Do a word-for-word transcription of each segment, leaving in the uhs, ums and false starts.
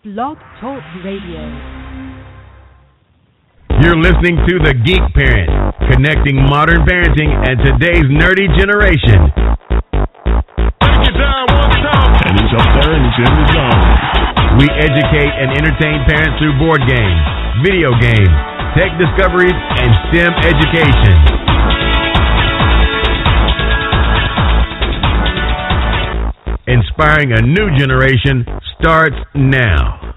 Blog Talk Radio. You're listening to The Geek Parent, connecting modern parenting and today's nerdy generation. Break it down one time. And he's up there and he's in the zone. We educate and entertain parents through board games, video games, tech discoveries, and STEM education. Inspiring a new generation starts now.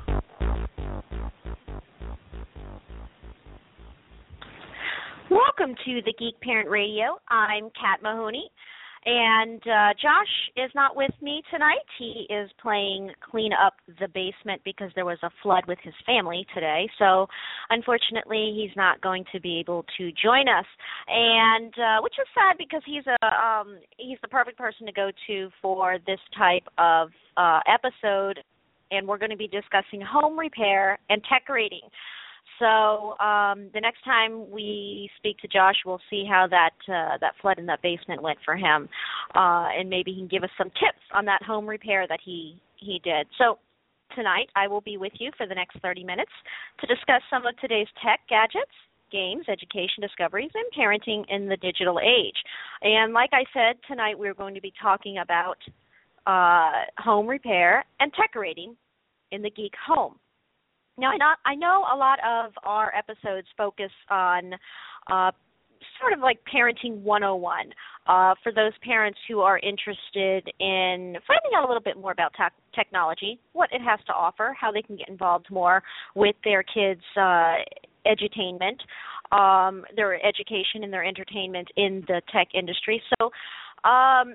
Welcome to the Geek Parent Radio. I'm Kat Mahoney, and uh, Josh is not with me tonight. He is playing clean up the basement because there was a flood with his family today. So, unfortunately, he's not going to be able to join us, and uh, which is sad because he's a um, he's the perfect person to go to for this type of uh, episode. And we're going to be discussing home repair and decorating. So um, the next time we speak to Josh, we'll see how that uh, that flood in that basement went for him, uh, and maybe he can give us some tips on that home repair that he, he did. So tonight I will be with you for the next thirty minutes to discuss some of today's tech gadgets, games, education discoveries, and parenting in the digital age. And like I said, tonight we're going to be talking about uh, home repair and decorating in the geek home. Now, I know, I know a lot of our episodes focus on uh, sort of like parenting one oh one uh, for those parents who are interested in finding out a little bit more about te- technology, what it has to offer, how they can get involved more with their kids' uh, edutainment, um, their education and their entertainment in the tech industry. So um,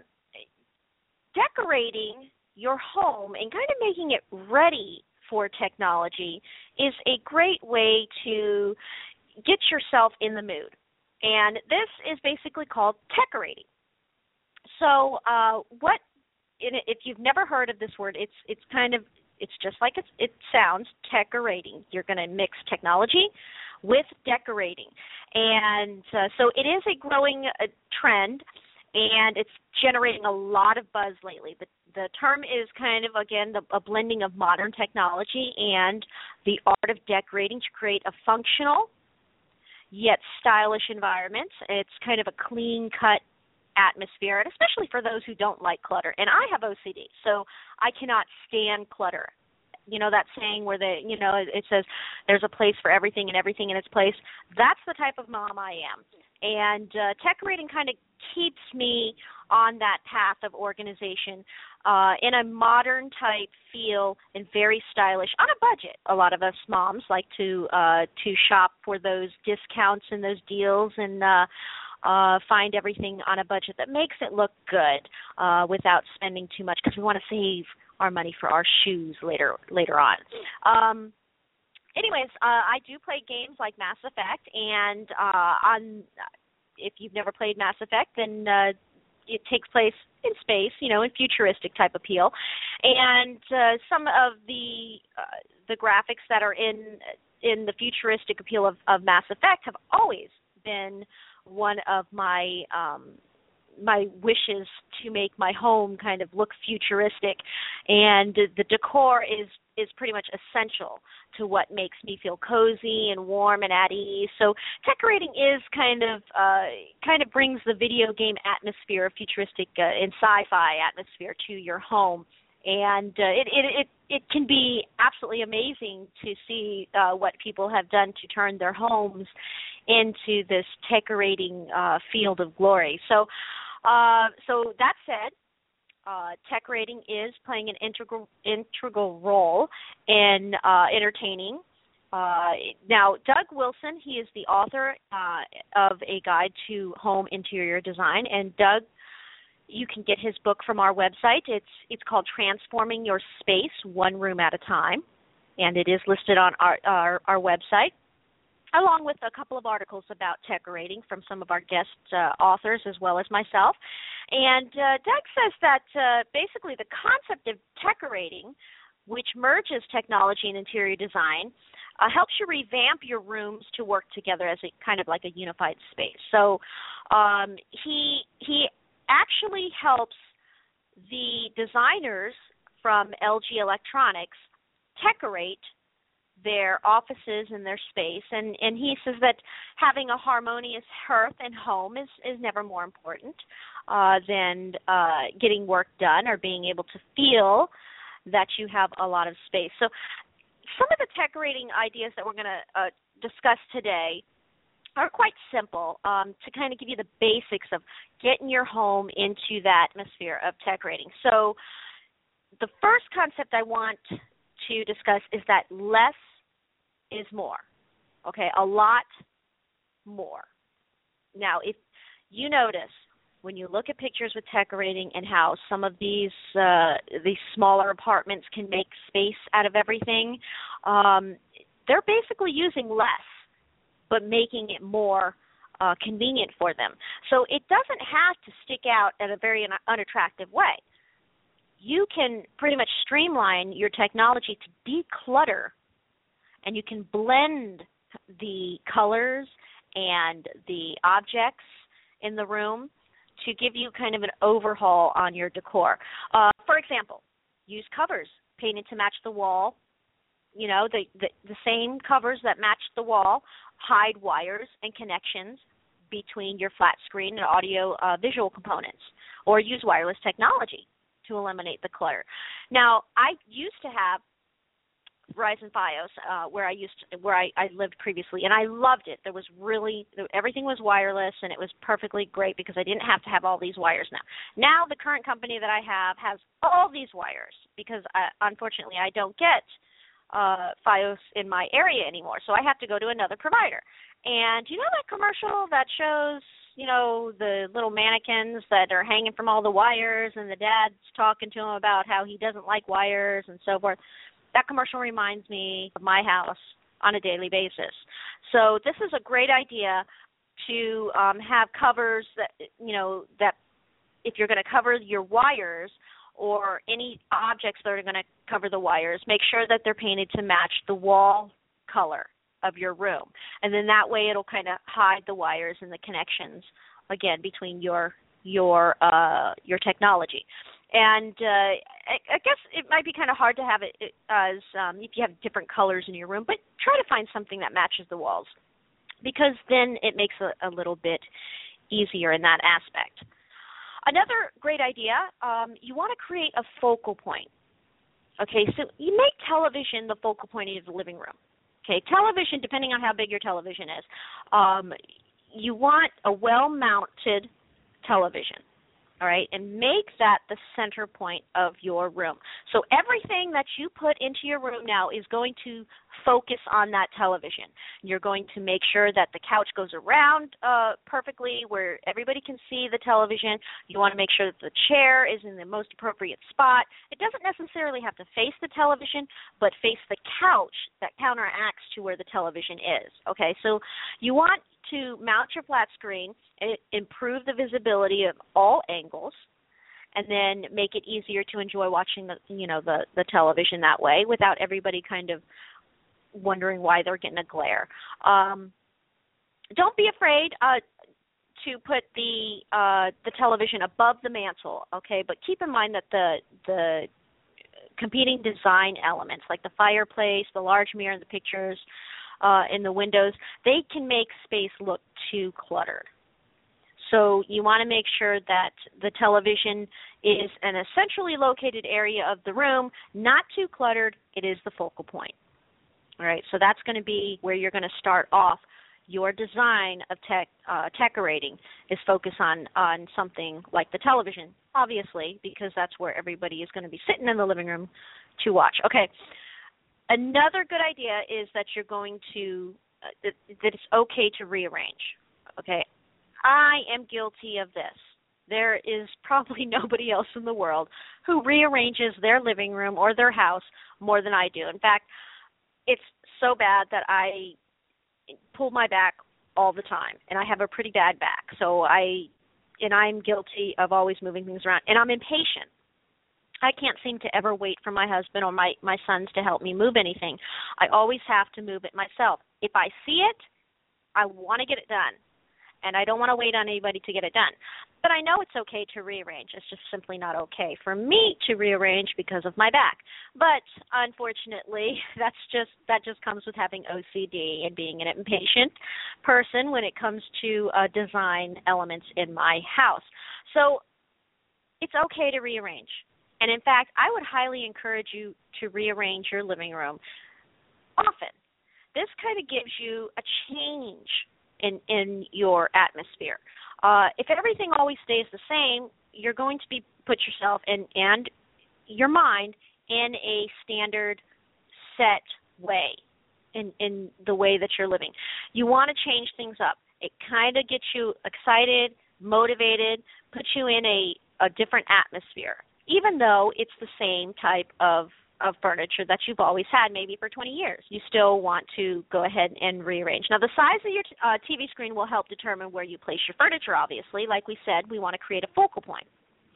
decorating your home and kind of making it ready for technology is a great way to get yourself in the mood. And this is basically called decorating. So uh, what, if you've never heard of this word, it's it's kind of, it's just like it's, it sounds, decorating. You're going to mix technology with decorating. And uh, so it is a growing uh, trend, and it's generating a lot of buzz lately. The, the term is kind of, again, the, a blending of modern technology and the art of decorating to create a functional yet stylish environment. It's kind of a clean-cut atmosphere, and especially for those who don't like clutter. And I have O C D, so I cannot stand clutter. You know that saying where the, you know, it says there's a place for everything and everything in its place? That's the type of mom I am. And uh, decorating kind of keeps me on that path of organization uh, in a modern type feel and very stylish on a budget. A lot of us moms like to uh, to shop for those discounts and those deals and uh, uh, find everything on a budget that makes it look good uh, without spending too much because we want to save our money for our shoes later later on. Um, anyways, uh, I do play games like Mass Effect, and uh, on if you've never played Mass Effect, then uh, it takes place in space, you know, in futuristic type appeal. And uh, some of the uh, the graphics that are in in the futuristic appeal of, of Mass Effect have always been one of my um, my wishes to make my home kind of look futuristic, and the decor is is pretty much essential to what makes me feel cozy and warm and at ease. So decorating is kind of uh, kind of brings the video game atmosphere, futuristic uh, and sci-fi atmosphere to your home, and uh, it, it it it can be absolutely amazing to see uh, what people have done to turn their homes into this decorating uh, field of glory. So. Uh, so that said, uh, decorating is playing an integral integral role in uh, entertaining. Uh, now, Doug Wilson, he is the author uh, of a guide to home interior design, and Doug, you can get his book from our website. It's it's called Transforming Your Space One Room at a Time, and it is listed on our our, our website, along with a couple of articles about decorating from some of our guest uh, authors as well as myself. And uh, Doug says that uh, basically the concept of decorating, which merges technology and interior design, uh, helps you revamp your rooms to work together as a kind of like a unified space. So um, he he actually helps the designers from L G Electronics decorate their offices and their space. And, and he says that having a harmonious hearth and home is, is never more important uh, than uh, getting work done or being able to feel that you have a lot of space. So some of the decorating ideas that we're going to uh, discuss today are quite simple um, to kind of give you the basics of getting your home into that atmosphere of decorating. So the first concept I want to discuss is that less is more, okay, a lot more. Now, if you notice when you look at pictures with decorating and how some of these uh, these smaller apartments can make space out of everything, um, they're basically using less but making it more uh, convenient for them. So it doesn't have to stick out in a very un- unattractive way. You can pretty much streamline your technology to declutter, and you can blend the colors and the objects in the room to give you kind of an overhaul on your decor. Uh, for example, use covers painted to match the wall. You know, the, the, the same covers that match the wall, hide wires and connections between your flat screen and audio uh, visual components, or use wireless technology to eliminate the clutter. Now, I used to have Verizon Fios uh, where I used to, where I, I lived previously, and I loved it. There was really everything was wireless, and it was perfectly great because I didn't have to have all these wires now. Now, the current company that I have has all these wires because I, unfortunately I don't get uh, Fios in my area anymore, so I have to go to another provider. And you know that commercial that shows, you know, the little mannequins that are hanging from all the wires, and the dad's talking to him about how he doesn't like wires and so forth? That commercial reminds me of my house on a daily basis. So this is a great idea to um, have covers that, you know, that if you're going to cover your wires or any objects that are going to cover the wires, make sure that they're painted to match the wall color of your room. And then that way it'll kind of hide the wires and the connections, again, between your your uh, your technology. And uh, I, I guess it might be kind of hard to have it as um, if you have different colors in your room, but try to find something that matches the walls, because then it makes a, a little bit easier in that aspect. Another great idea, um, you want to create a focal point. Okay, so you make television the focal point of the living room. Okay, television, depending on how big your television is, um, you want a well-mounted television. All right, and make that the center point of your room. So everything that you put into your room now is going to focus on that television. You're going to make sure that the couch goes around uh, perfectly where everybody can see the television. You want to make sure that the chair is in the most appropriate spot. It doesn't necessarily have to face the television, but face the couch that counteracts to where the television is. Okay, so you want to mount your flat screen, improve the visibility of all angles, and then make it easier to enjoy watching the you know the, the television that way without everybody kind of wondering why they're getting a glare. Um, don't be afraid uh, to put the uh, the television above the mantle, okay? But keep in mind that the the competing design elements like the fireplace, the large mirror in the pictures, Uh, in the windows, they can make space look too cluttered. So you want to make sure that the television is an essentially located area of the room, not too cluttered. It is the focal point. All right, so that's going to be where you're going to start off your design of tech, uh, decorating is focus on, on something like the television, obviously, because that's where everybody is going to be sitting in the living room to watch. Okay. Another good idea is that you're going to, uh, that, that it's okay to rearrange, okay? I am guilty of this. There is probably nobody else in the world who rearranges their living room or their house more than I do. In fact, it's so bad that I pull my back all the time, and I have a pretty bad back. So I, and I'm guilty of always moving things around, and I'm impatient. I can't seem to ever wait for my husband or my, my sons to help me move anything. I always have to move it myself. If I see it, I want to get it done. and I don't want to wait on anybody to get it done. But I know it's okay to rearrange. It's just simply not okay for me to rearrange because of my back. But unfortunately, that's just that just comes with having O C D and being an impatient person when it comes to uh, design elements in my house. So it's okay to rearrange. And in fact, I would highly encourage you to rearrange your living room often. This kind of gives you a change in, in your atmosphere. Uh, if everything always stays the same, you're going to be put yourself in, and your mind in a standard set way in, in the way that you're living. You want to change things up. It kind of gets you excited, motivated, puts you in a, a different atmosphere, even though it's the same type of of furniture that you've always had maybe for twenty years. You still want to go ahead and rearrange. Now, the size of your uh, T V screen will help determine where you place your furniture, obviously. Like we said, we want to create a focal point.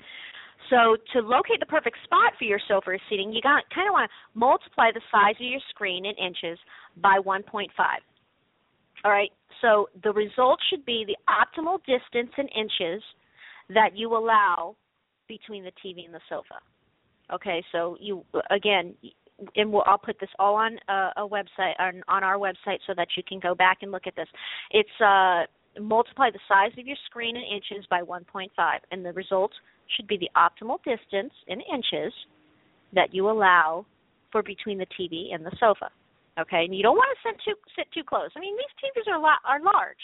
So to locate the perfect spot for your sofa or seating, you got kind of want to multiply the size of your screen in inches by one point five. All right, so the result should be the optimal distance in inches that you allow between the T V and the sofa. Okay, so you again, and we'll, I'll put this all on a, a website on, on our website so that you can go back and look at this. It's uh, multiply the size of your screen in inches by one point five, and the result should be the optimal distance in inches that you allow for between the T V and the sofa. Okay, and you don't want to sit too sit too close. I mean, these T Vs are lo- are large.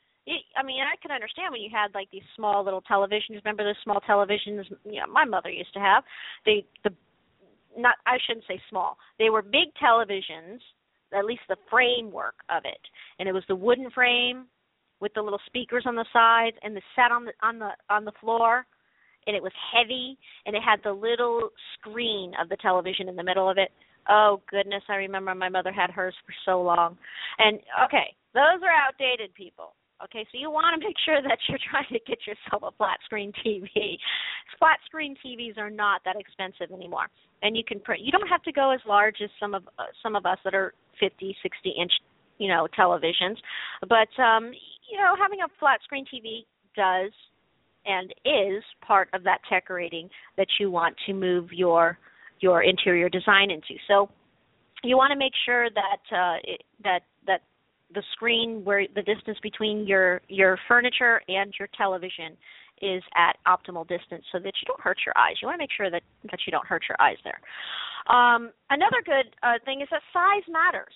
I mean, I can understand when you had like these small little televisions. Remember those small televisions? You know, my mother used to have. They, the, not I shouldn't say small. They were big televisions, at least the framework of it, and it was the wooden frame with the little speakers on the sides, and the sat on the on the on the floor, and it was heavy, and it had the little screen of the television in the middle of it. Oh goodness, I remember my mother had hers for so long. And okay, those are outdated, people. Okay, so you want to make sure that you're trying to get yourself a flat screen T V. Flat screen T Vs are not that expensive anymore, and you can print. You don't have to go as large as some of uh, some of us that are fifty, sixty inch, you know, televisions. But um, you know, having a flat screen T V does and is part of that decorating that you want to move your your interior design into. So you want to make sure that uh, it, that that the screen, where the distance between your, your furniture and your television is at optimal distance so that you don't hurt your eyes. You want to make sure that, that you don't hurt your eyes there. Um, another good uh, thing is that size matters.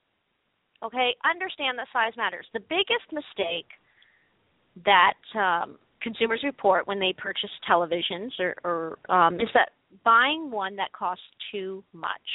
Okay, understand that size matters. The biggest mistake that um, consumers report when they purchase televisions or, or um, is that buying one that costs too much.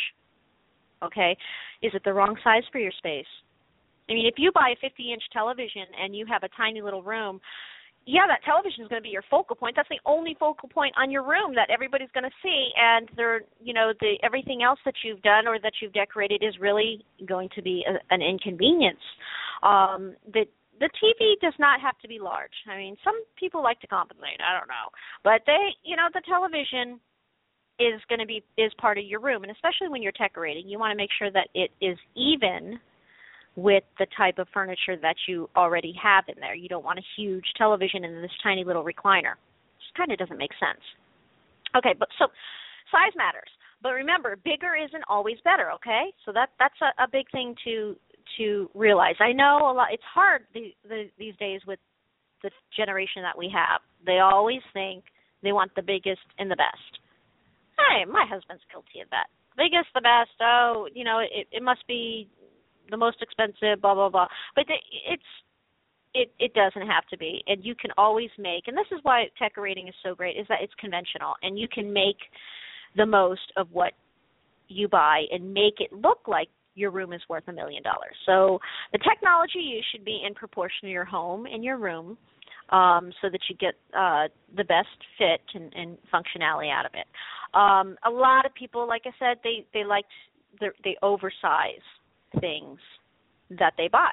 Okay, is it the wrong size for your space? I mean, if you buy a fifty inch television and you have a tiny little room, yeah, that television is going to be your focal point. That's the only focal point on your room that everybody's going to see, and they're, you know, the everything else that you've done or that you've decorated is really going to be a, an inconvenience. Um, the the T V does not have to be large. I mean, some people like to compensate. I don't know, but they, you know, the television is going to be is part of your room, and especially when you're decorating, you want to make sure that it is even with the type of furniture that you already have in there. You don't want a huge television in this tiny little recliner. It just kind of doesn't make sense. Okay, but so size matters. But remember, bigger isn't always better, okay? So that that's a, a big thing to to realize. I know a lot. It's hard the, the, these days with the generation that we have. They always think they want the biggest and the best. Hey, my husband's guilty of that. Biggest, the best. Oh, you know, it, it must be the most expensive, blah, blah, blah. But it's it, it doesn't have to be. And you can always make, and this is why decorating is so great, is that it's conventional. And you can make the most of what you buy and make it look like your room is worth a million dollars. So the technology you should be in proportion to your home and your room um, so that you get uh, the best fit and, and functionality out of it. Um, a lot of people, like I said, they, they like to, they oversize things that they buy.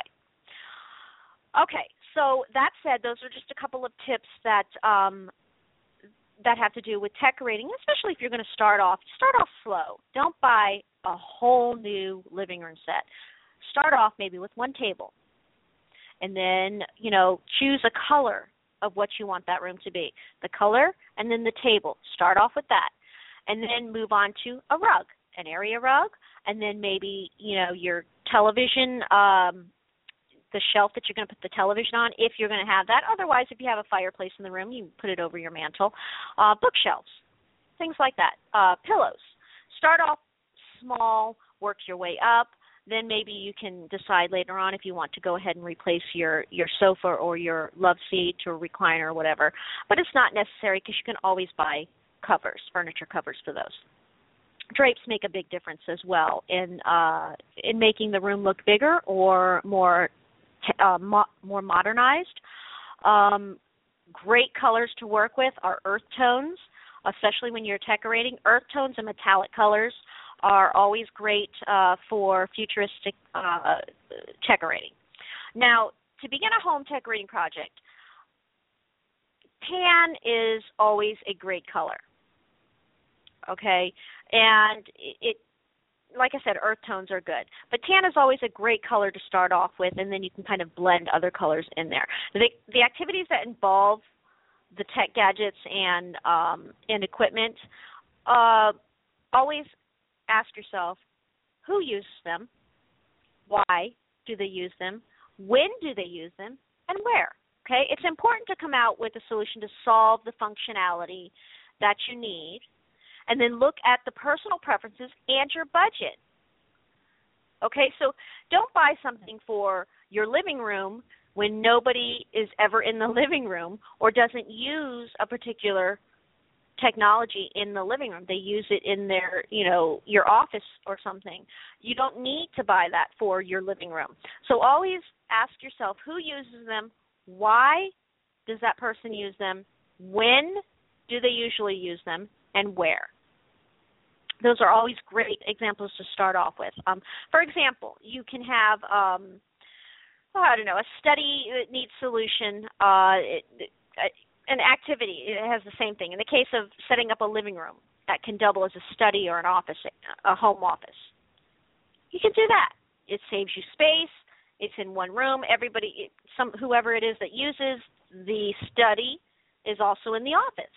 Okay, so that said, those are just a couple of tips that um, that have to do with decorating, especially if you're going to start off. Start off slow. Don't buy a whole new living room set. Start off maybe with one table. and then, you know, choose a color of what you want that room to be. The color and then the table. Start off with that. And then move on to a rug, an area rug, and then maybe, you know, your television, um, the shelf that you're going to put the television on, if you're going to have that. Otherwise, if you have a fireplace in the room, you can put it over your mantle. Uh, bookshelves, things like that. Uh, pillows. Start off small, work your way up. Then maybe you can decide later on if you want to go ahead and replace your, your sofa or your love seat or recliner or whatever. But it's not necessary because you can always buy covers, furniture covers for those. Drapes make a big difference as well in uh, in making the room look bigger or more uh, mo- more modernized. Um, great colors to work with are earth tones, especially when you're decorating. Earth tones and metallic colors are always great uh, for futuristic uh, decorating. Now, to begin a home decorating project, tan is always a great color. Okay, and it, it, like I said, earth tones are good. But tan is always a great color to start off with, and then you can kind of blend other colors in there. The, the activities that involve the tech gadgets and um, and equipment, uh, always ask yourself, who uses them? Why do they use them? When do they use them? And where? Okay, it's important to come out with a solution to solve the functionality that you need, and then look at the personal preferences and your budget. Okay, so don't buy something for your living room when nobody is ever in the living room or doesn't use a particular technology in the living room. They use it in their, you know, your office or something. You don't need to buy that for your living room. So always ask yourself who uses them, why does that person use them, when do they usually use them, and where. Those are always great examples to start off with. Um, for example, you can have, um, oh, I don't know, a study that needs solution, uh, it, it, an activity. It has the same thing. In the case of setting up a living room that can double as a study or an office, a home office, you can do that. It saves you space. It's in one room. Everybody, some whoever it is that uses the study is also in the office.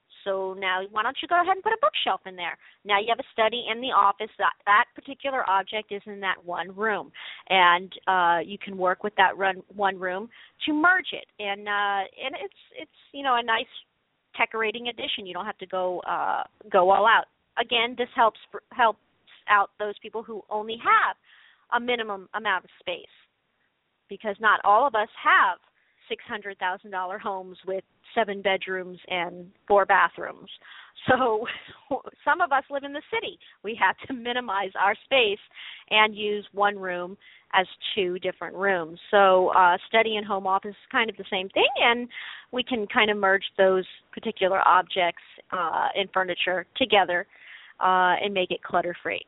So now why don't you go ahead and put a bookshelf in there? Now you have a study in the office. That, that particular object is in that one room. And uh, you can work with that run, one room to merge it. And uh, and it's, it's you know, a nice decorating addition. You don't have to go uh, go all out. Again, this helps helps out those people who only have a minimum amount of space, because not all of us have six hundred thousand dollars homes with seven bedrooms and four bathrooms. So some of us live in the city. We have to minimize our space and use one room as two different rooms. So uh, study and home office is kind of the same thing, and we can kind of merge those particular objects uh, and furniture together uh, and make it clutter-free.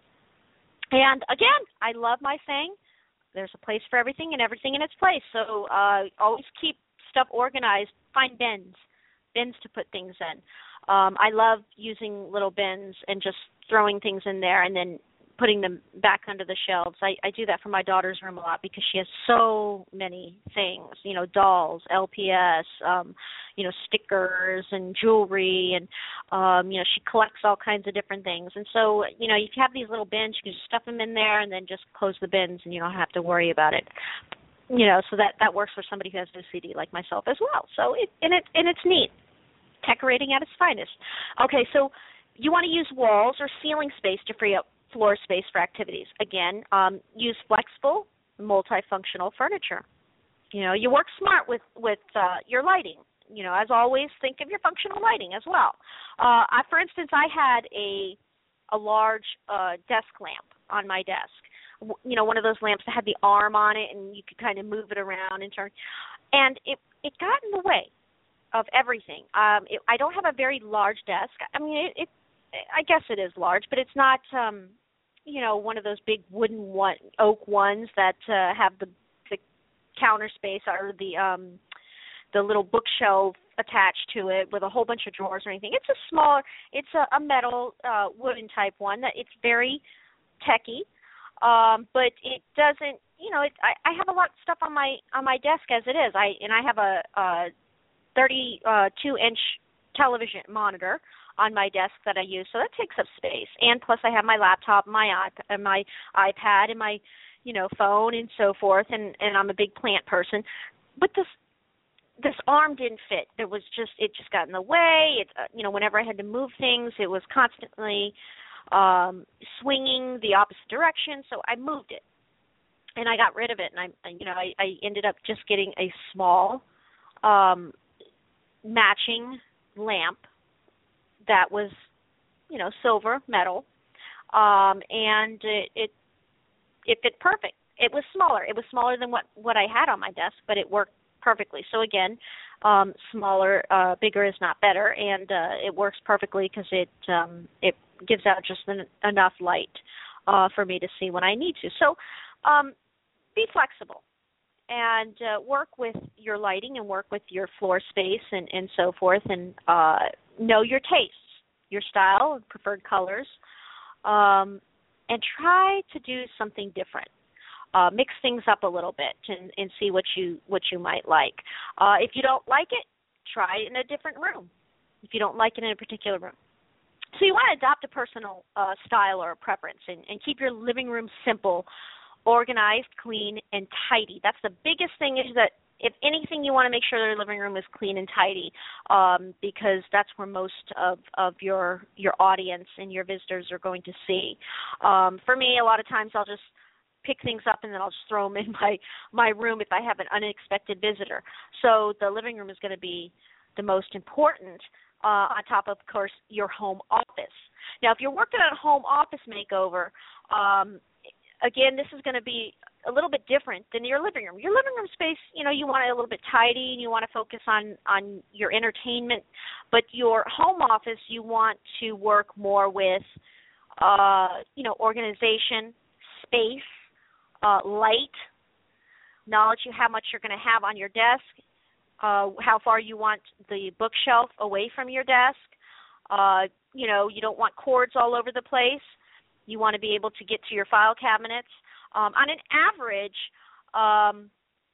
And again, I love my saying, there's a place for everything and everything in its place. So uh, always keep stuff organized. Find bins, bins to put things in. Um, I love using little bins and just throwing things in there and then putting them back under the shelves. I, I do that for my daughter's room a lot because she has so many things, you know, dolls, L P S, um, you know, stickers and jewelry, and, um, you know, she collects all kinds of different things. And so, you know, you have these little bins, you can just stuff them in there and then just close the bins and you don't have to worry about it. You know, so that, that works for somebody who has O C D like myself as well. So it and it and it's neat. Decorating at its finest. Okay, so you want to use walls or ceiling space to free up floor space for activities. Again, um, use flexible, multifunctional furniture. You know, you work smart with with uh, your lighting. You know, as always, think of your functional lighting as well. Uh, I, for instance, I had a a large uh, desk lamp on my desk. You know, one of those lamps that had the arm on it, and you could kind of move it around and turn. And it it got in the way of everything. Um, it, I don't have a very large desk. I mean, it, it I guess it is large, but it's not, um, you know, one of those big wooden one, oak ones that uh, have the, the counter space or the um, the little bookshelf attached to it with a whole bunch of drawers or anything. It's a smaller, it's a, a metal uh, wooden type one that it's very techy. Um, but it doesn't, you know, it, I, I have a lot of stuff on my on my desk as it is. I and I have a, a thirty-two inch television monitor on my desk that I use, so that takes up space. And plus, I have my laptop, my iP- my iPad, and my, you know, phone and so forth. And, and I'm a big plant person, but this this arm didn't fit. There was just it just got in the way. It, uh, you know, whenever I had to move things, it was constantly um, swinging the opposite direction. So I moved it, and I got rid of it. And I, you know, I, I ended up just getting a small um, matching lamp that was, you know, silver metal, um, and it, it it fit perfect. It was smaller. It was smaller than what, what I had on my desk, but it worked perfectly. So again, um, smaller, uh, bigger is not better, and uh, it works perfectly because it um, it gives out just an, enough light uh, for me to see when I need to. So um, be flexible and uh, work with your lighting and work with your floor space and, and so forth, and uh, know your tastes, your style, and preferred colors, um, and try to do something different. Uh, mix things up a little bit and, and see what you what you might like. Uh, if you don't like it, try it in a different room. If you don't like it in a particular room. So you want to adopt a personal uh, style or a preference and, and keep your living room simple, organized, clean, and tidy. That's the biggest thing, is that if anything, you want to make sure your living room is clean and tidy, um, because that's where most of, of your your audience and your visitors are going to see. Um, for me, a lot of times I'll just pick things up and then I'll just throw them in my, my room if I have an unexpected visitor. So the living room is going to be the most important, uh, on top of, of course, your home office. Now, if you're working on a home office makeover, um, again, this is going to be a little bit different than your living room. Your living room space, you know, you want it a little bit tidy and you want to focus on, on your entertainment. But your home office, you want to work more with, uh, you know, organization, space, uh, light, knowledge of how much you're going to have on your desk, uh, how far you want the bookshelf away from your desk. Uh, you know, you don't want cords all over the place. You want to be able to get to your file cabinets. Um, on an average, um,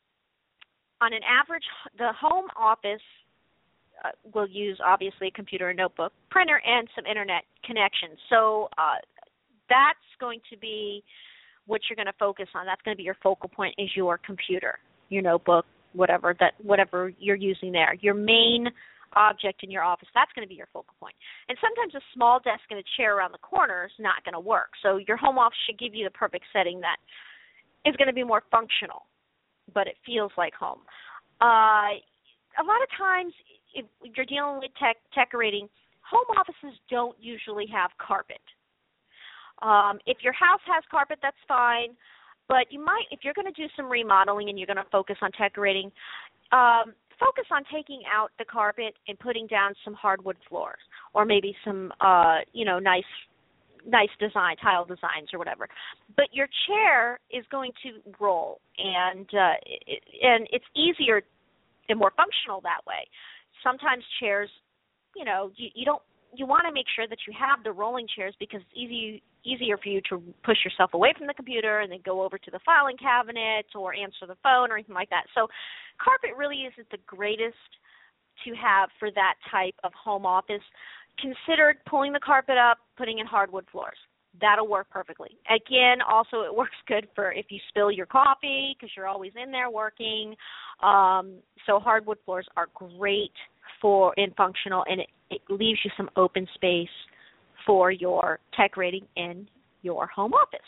on an average, the home office uh, will use, obviously, a computer, a notebook, printer, and some internet connections. So uh, that's going to be what you're going to focus on. That's going to be your focal point, is your computer, your notebook, whatever that whatever you're using there. Your main object in your office, that's going to be your focal point. And sometimes a small desk and a chair around the corner is not going to work. So your home office should give you the perfect setting that is going to be more functional, but it feels like home. Uh, a lot of times, if you're dealing with tech, decorating, home offices don't usually have carpet. Um, if your house has carpet, that's fine. But you might, if you're going to do some remodeling and you're going to focus on decorating, um, focus on taking out the carpet and putting down some hardwood floors, or maybe some, uh, you know, nice, nice design, tile designs or whatever. But your chair is going to roll, and uh, it, and it's easier and more functional that way. Sometimes chairs, you know, you, you don't. You want to make sure that you have the rolling chairs because it's easy, easier for you to push yourself away from the computer and then go over to the filing cabinet or answer the phone or anything like that. So carpet really isn't the greatest to have for that type of home office. Consider pulling the carpet up, putting in hardwood floors. That'll work perfectly. Again, also it works good for if you spill your coffee because you're always in there working. Um, so hardwood floors are great for and functional, and it, it leaves you some open space for your decorating in your home office.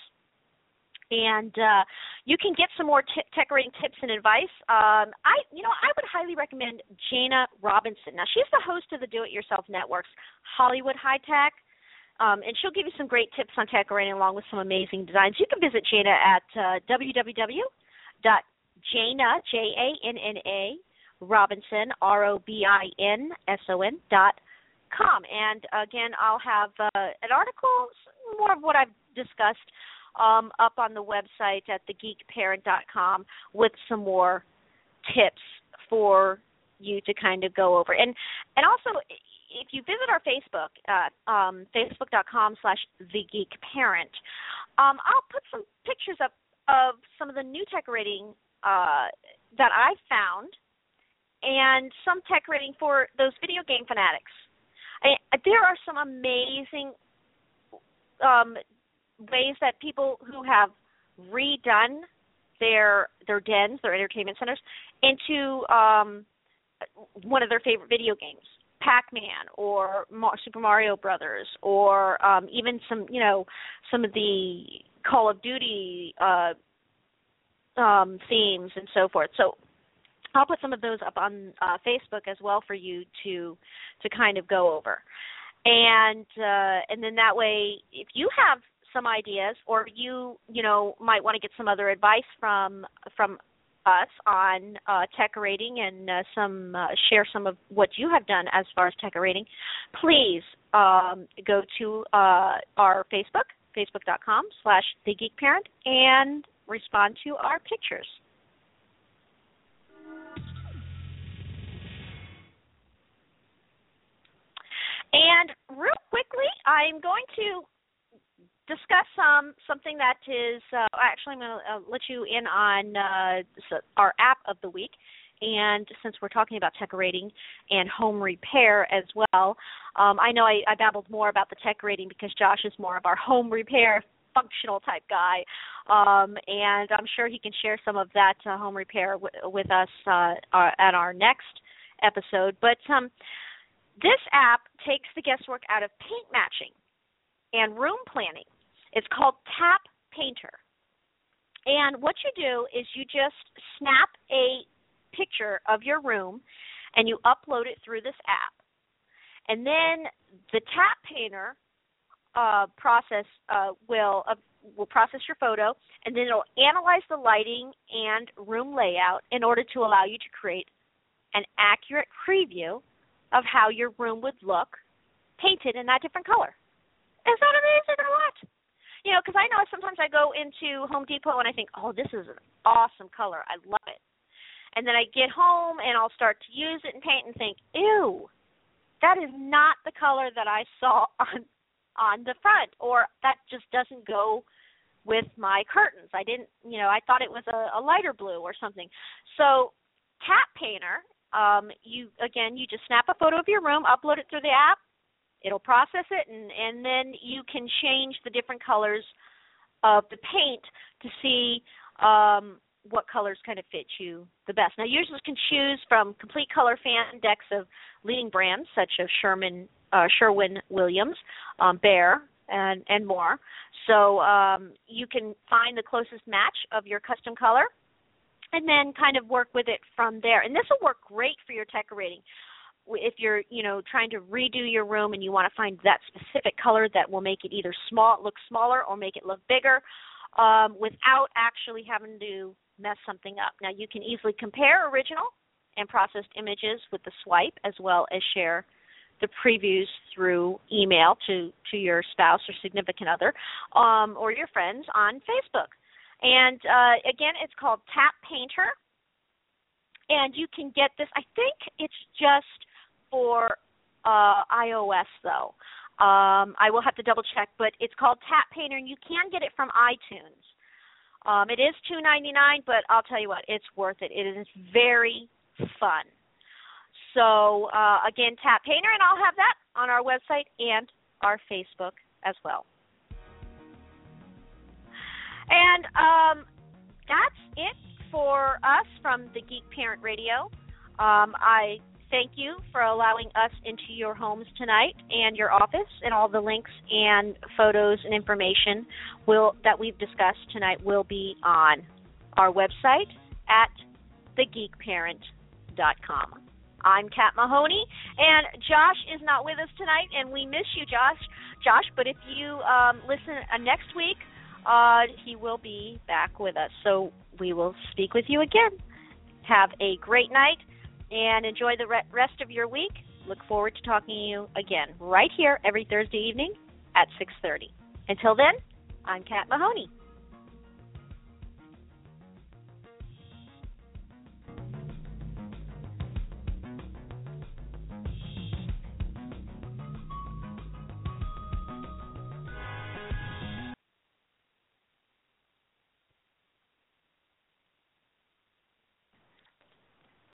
And uh, you can get some more t- decorating tips and advice. Um, I, you know, I would highly recommend Jana Robinson. Now, she's the host of the Do-It-Yourself Network's Hollywood High Tech, um, and she'll give you some great tips on decorating along with some amazing designs. You can visit Jana at uh, w w w dot jana, J A N N A, Robinson, R O B I N S O N, dot com. And, again, I'll have uh, an article, more of what I've discussed, Um, up on the website at the geek parent dot com with some more tips for you to kind of go over. And and also, if you visit our Facebook, uh, um, facebook.com slash thegeekparent, um, I'll put some pictures up of some of the new tech rating uh, that I found and some tech rating for those video game fanatics. I, there are some amazing um, ways that people who have redone their their dens, their entertainment centers, into um, one of their favorite video games, Pac-Man or Mar- Super Mario Brothers, or um, even some, you know, some of the Call of Duty uh, um, themes and so forth. So I'll put some of those up on uh, Facebook as well for you to to kind of go over, and uh, and then that way, if you have some ideas, or you you know might want to get some other advice from from us on uh, tech rating and uh, some uh, share some of what you have done as far as tech rating, please um, go to uh, our Facebook, facebook.com slash thegeekparent, and respond to our pictures. And real quickly, I'm going to discuss um, something that is uh, actually I'm going to uh, let you in on uh, our app of the week. And since we're talking about tech rating and home repair as well, um, I know I, I babbled more about the tech rating because Josh is more of our home repair functional type guy, um, and I'm sure he can share some of that uh, home repair w- with us uh, uh, at our next episode. But um, this app takes the guesswork out of paint matching and room planning. It's called Tap Painter. And what you do is you just snap a picture of your room and you upload it through this app. And then the Tap Painter uh, process uh, will uh, will process your photo, and then it'll analyze the lighting and room layout in order to allow you to create an accurate preview of how your room would look painted in that different color. Is that amazing or what? You know, because I know sometimes I go into Home Depot and I think, oh, this is an awesome color. I love it. And then I get home and I'll start to use it and paint and think, ew, that is not the color that I saw on on the front, or that just doesn't go with my curtains. I didn't, you know, I thought it was a, a lighter blue or something. So Tap Painter, um, you again, you just snap a photo of your room, upload it through the app, it'll process it, and, and then you can change the different colors of the paint to see um, what colors kind of fit you the best. Now, users can choose from complete color fan decks of leading brands such as Sherman, uh, Sherwin-Williams, um, Behr, and, and more. So um, you can find the closest match of your custom color and then kind of work with it from there. And this will work great for your tech rating. If you're, you know, trying to redo your room and you want to find that specific color that will make it either small, look smaller, or make it look bigger, um, without actually having to mess something up. Now, you can easily compare original and processed images with the swipe, as well as share the previews through email to, to your spouse or significant other, um, or your friends on Facebook. And uh, again, it's called Tap Painter. And you can get this, I think it's just for uh, iOS, though. Um, I will have to double check, but it's called Tap Painter, and you can get it from iTunes. Um, it is two dollars and ninety-nine cents, but I'll tell you what, it's worth it. It is very fun. So, uh, again, Tap Painter, and I'll have that on our website and our Facebook as well. And um, that's it for us from the Geek Parent Radio. Um, I thank you for allowing us into your homes tonight and your office, and all the links and photos and information will that we've discussed tonight will be on our website at the geek parent dot com. I'm Kat Mahoney, and Josh is not with us tonight, and we miss you, Josh. Josh, but if you um, listen uh, next week, uh, he will be back with us. So we will speak with you again. Have a great night, and enjoy the re- rest of your week. Look forward to talking to you again right here every Thursday evening at six thirty. Until then, I'm Kat Mahoney.